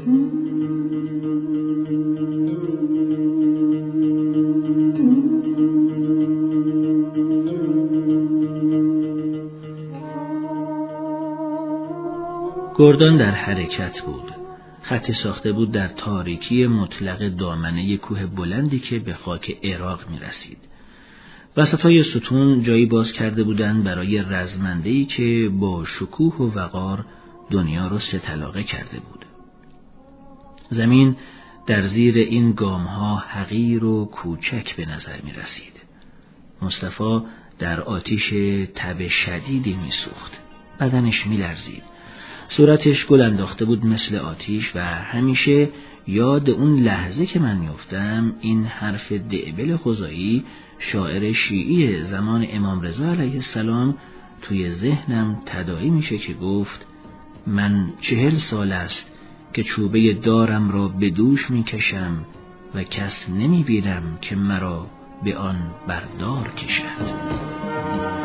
گردان در حرکت بود. خطی ساخته بود در تاریکی مطلق دامنه کوه بلندی که به خاک عراق می رسید. وسطای ستون جایی باز کرده بودند برای رزمنده‌ای که با شکوه و وقار دنیا را سه طلاقه کرده بود. زمین در زیر این گامها حقیر و کوچک به نظر می رسید. مصطفی در آتش تب شدیدی می سوخت. بدنش می لرزید. صورتش گل انداخته بود مثل آتش و همیشه یاد اون لحظه که من میافتم این حرف دعبل خزایی شاعر شیعی زمان امام رضا علیه السلام توی ذهنم تداعی میشه که گفت من 40 سال است که چوبه دارم را به دوش میکشم و کس نمیبینم که مرا به آن بردار کشد.